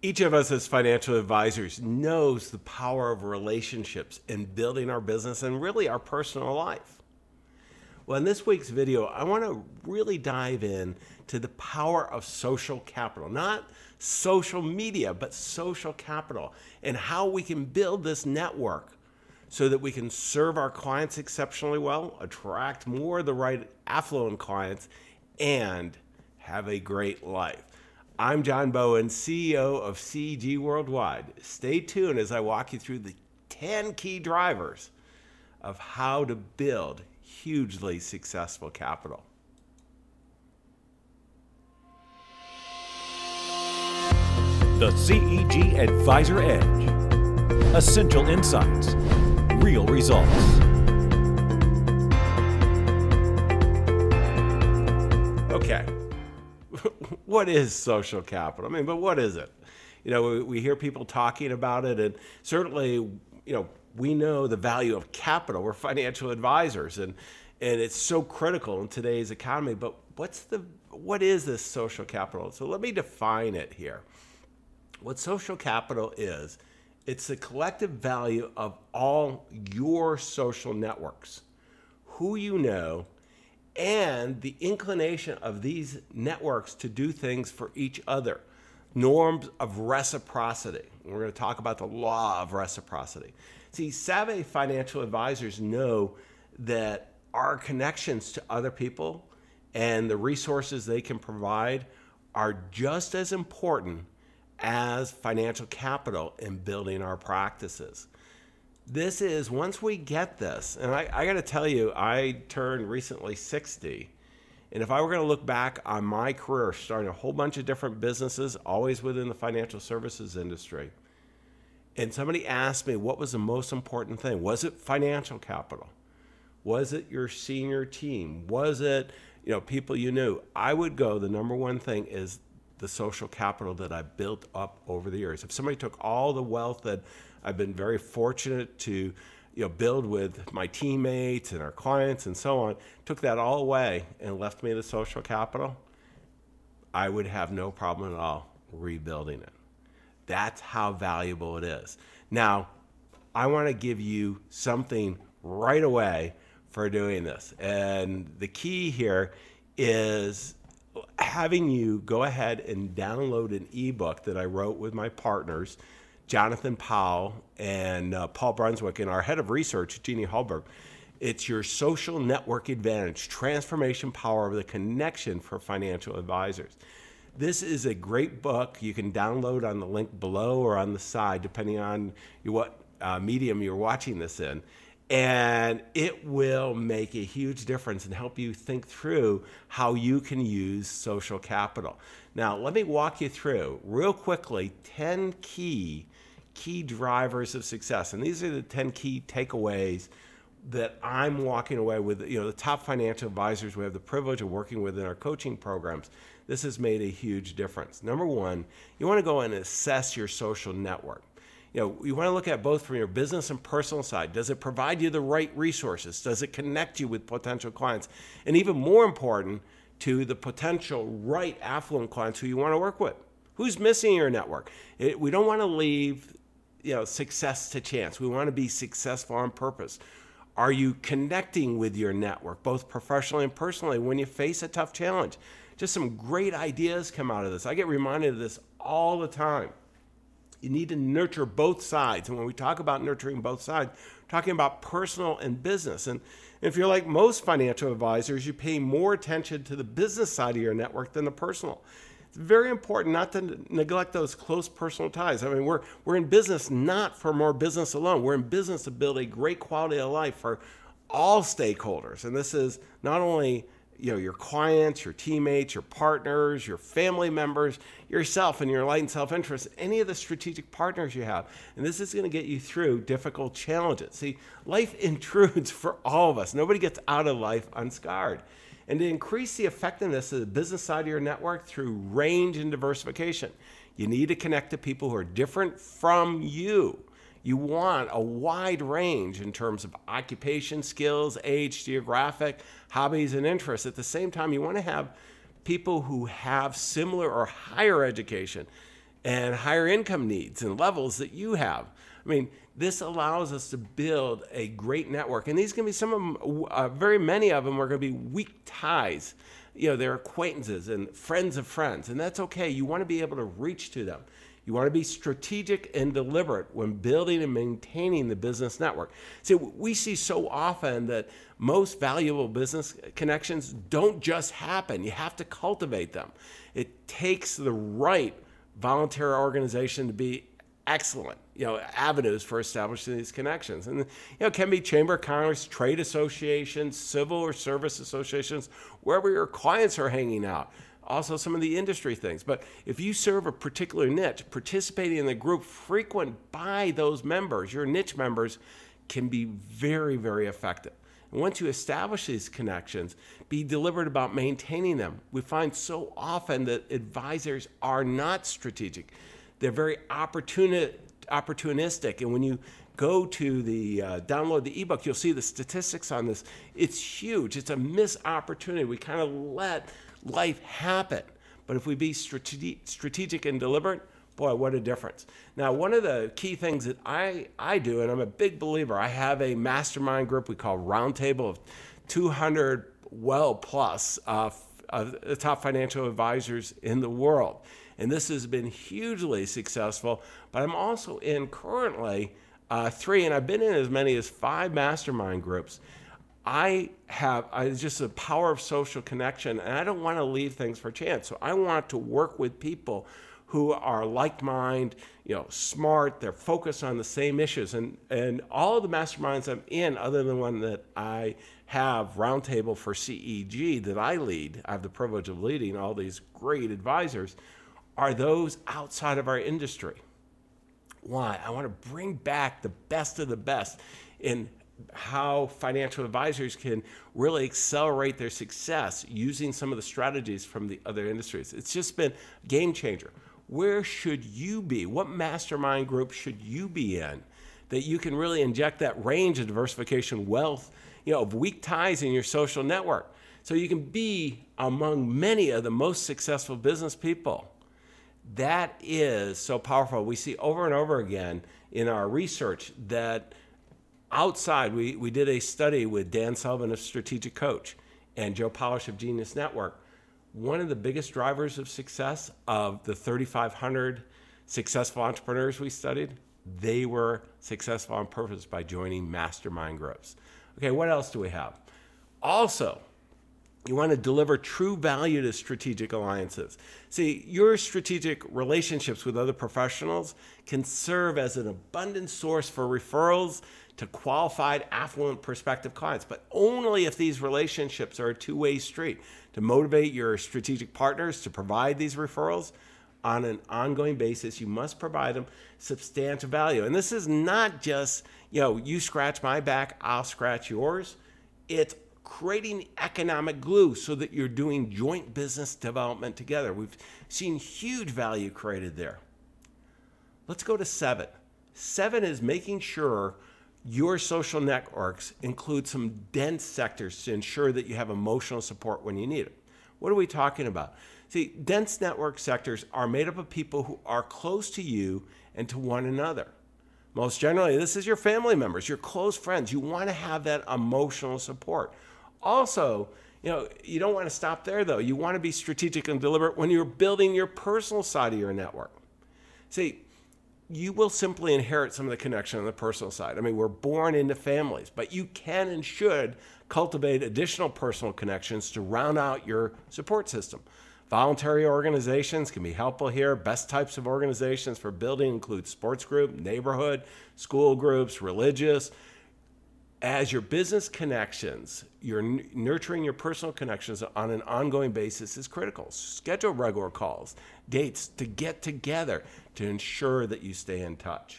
Each of us as financial advisors knows the power of relationships in building our business and really our personal life. Well, in this week's video, I want to really dive in to the power of social capital, not social media, but social capital, and how we can build this network so that we can serve our clients exceptionally well, attract more of the right affluent clients, and have a great life. I'm John Bowen, CEO of CG Worldwide. Stay tuned as I walk you through the 10 key drivers of how to build hugely successful capital. The CEG Advisor Edge. Essential insights, real results. Okay, what is social capital? But what is it? We hear people talking about it, and certainly, we know the value of capital. We're financial advisors, and it's so critical in today's economy. But what is this social capital? So let me define it here. What social capital is, it's the collective value of all your social networks, who you know, and the inclination of these networks to do things for each other. Norms of reciprocity. We're going to talk about the law of reciprocity. See, savvy financial advisors know that our connections to other people and the resources they can provide are just as important as financial capital in building our practices. This is, once we get this, and I got to tell you, I turned recently 60, and if I were going to look back on my career, starting a whole bunch of different businesses, always within the financial services industry, and somebody asked me what was the most important thing, was it financial capital? Was it your senior team? Was it people you knew? I would go, the number one thing is the social capital that I built up over the years. If somebody took all the wealth that I've been very fortunate to build with my teammates and our clients and so on, took that all away and left me the social capital, I would have no problem at all rebuilding it. That's how valuable it is. Now, I want to give you something right away for doing this. And the key here is having you go ahead and download an ebook that I wrote with my partners, Jonathan Powell and Paul Brunswick, and our head of research, Jeannie Hallberg. It's your Social Network Advantage, Transformation Power of the Connection for Financial Advisors. This is a great book. You can download on the link below or on the side, depending on what medium you're watching this in. And it will make a huge difference and help you think through how you can use social capital. Now, let me walk you through real quickly 10 key drivers of success. And these are the 10 key takeaways that I'm walking away with. The top financial advisors we have the privilege of working with in our coaching programs. This has made a huge difference. Number one, you want to go and assess your social network. You want to look at both from your business and personal side. Does it provide you the right resources? Does it connect you with potential clients? And even more important, to the potential right affluent clients who you want to work with. Who's missing in your network? We don't want to leave success to chance. We want to be successful on purpose. Are you connecting with your network, both professionally and personally, when you face a tough challenge? Just some great ideas come out of this. I get reminded of this all the time. You need to nurture both sides. And when we talk about nurturing both sides, we're talking about personal and business. And if you're like most financial advisors, you pay more attention to the business side of your network than the personal. It's very important not to neglect those close personal ties. We're in business not for more business alone. We're in business to build a great quality of life for all stakeholders. And this is not only your clients, your teammates, your partners, your family members, yourself and your enlightened self-interest, any of the strategic partners you have. And this is going to get you through difficult challenges. See, life intrudes for all of us. Nobody gets out of life unscarred. And to increase the effectiveness of the business side of your network through range and diversification, you need to connect to people who are different from you. You want a wide range in terms of occupation, skills, age, geographic, hobbies, and interests. At the same time, you want to have people who have similar or higher education. and higher income needs and levels that you have. I mean, this allows us to build a great network. And these can be some of them, very many of them are going to be weak ties. You know, they're acquaintances and friends of friends, and that's okay. You want to be able to reach to them. You want to be strategic and deliberate when building and maintaining the business network. See, we see so often that most valuable business connections don't just happen. You have to cultivate them. It takes the right voluntary organization to be excellent, avenues for establishing these connections. And, it can be Chamber of Commerce, trade associations, civil or service associations, wherever your clients are hanging out. Also some of the industry things. But if you serve a particular niche, participating in the group frequent by those members, your niche members, can be very, very effective. And once you establish these connections, be deliberate about maintaining them. We find so often that advisors are not strategic. They're very opportunistic. And when you go to the download the ebook, you'll see the statistics on this. It's huge. It's a missed opportunity. We kind of let life happen. But if we be strategic and deliberate, boy, what a difference. Now, one of the key things that I do, and I'm a big believer, I have a mastermind group we call Roundtable of 200 plus the top financial advisors in the world. And this has been hugely successful. But I'm also in currently 3, and I've been in as many as 5 mastermind groups. I just the power of social connection, and I don't want to leave things for chance. So I want to work with people who are like-minded, smart, they're focused on the same issues. And all of the masterminds I'm in, other than one that I have, Roundtable for CEG, that I lead, I have the privilege of leading all these great advisors, are those outside of our industry. Why? I want to bring back the best of the best in how financial advisors can really accelerate their success using some of the strategies from the other industries. It's just been a game changer. Where should you be? What mastermind group should you be in that you can really inject that range of diversification wealth, of weak ties in your social network, so you can be among many of the most successful business people? That is so powerful. We see over and over again in our research that outside, we did a study with Dan Sullivan of Strategic Coach and Joe Polish of Genius Network. One of the biggest drivers of success of the 3,500 successful entrepreneurs we studied, they were successful on purpose by joining mastermind groups. Okay, what else do we have? Also, you want to deliver true value to strategic alliances. See, your strategic relationships with other professionals can serve as an abundant source for referrals to qualified, affluent prospective clients, but only if these relationships are a two-way street to motivate your strategic partners to provide these referrals on an ongoing basis. You must provide them substantial value. And this is not just, you scratch my back, I'll scratch yours. It's creating economic glue so that you're doing joint business development together. We've seen huge value created there. Let's go to 7. 7 is making sure your social networks include some dense sectors to ensure that you have emotional support when you need it. What are we talking about? See, dense network sectors are made up of people who are close to you and to one another. Most generally, this is your family members, your close friends. You want to have that emotional support. Also, you don't want to stop there, though. You want to be strategic and deliberate when you're building your personal side of your network. See, you will simply inherit some of the connection on the personal side. I mean, we're born into families, but you can and should cultivate additional personal connections to round out your support system. Voluntary organizations can be helpful here. Best types of organizations for building include sports group, neighborhood, school groups, religious. As your business connections, you're nurturing your personal connections on an ongoing basis is critical. Schedule regular calls, dates to get together to ensure that you stay in touch.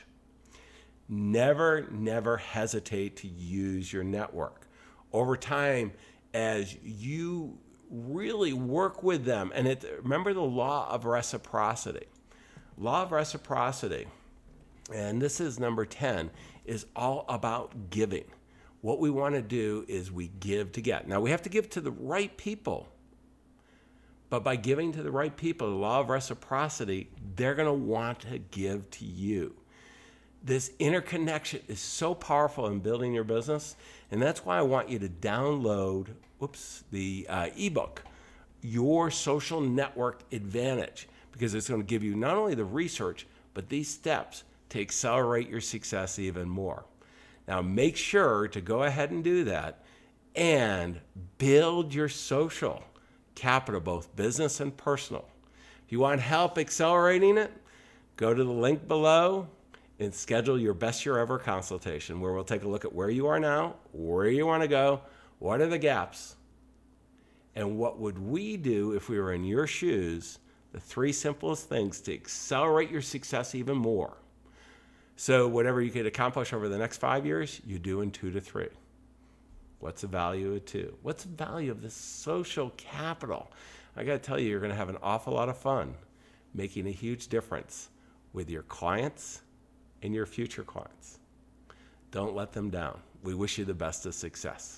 Never hesitate to use your network. Over time, as you really work with them, and remember the law of reciprocity. Law of reciprocity, and this is number 10, is all about giving. What we want to do is we give to get. Now, we have to give to the right people, But by giving to the right people, the law of reciprocity, they're going to want to give to you. This interconnection is so powerful in building your business, and that's why I want you to download the ebook, Your Social Network Advantage, because it's going to give you not only the research, but these steps to accelerate your success even more. Now, make sure to go ahead and do that and build your social capital, both business and personal. If you want help accelerating it, go to the link below and schedule your best year ever consultation, where we'll take a look at where you are now, where you want to go, what are the gaps, and what would we do if we were in your shoes, the 3 simplest things to accelerate your success even more. So whatever you could accomplish over the next 5 years, you do in 2 to 3. What's the value of 2? What's the value of this social capital? I got to tell you, you're going to have an awful lot of fun making a huge difference with your clients and your future clients. Don't let them down. We wish you the best of success.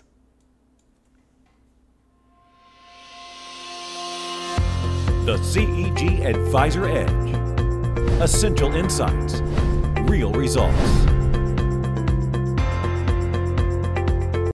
The CEG Advisor Edge. Essential insights, real results.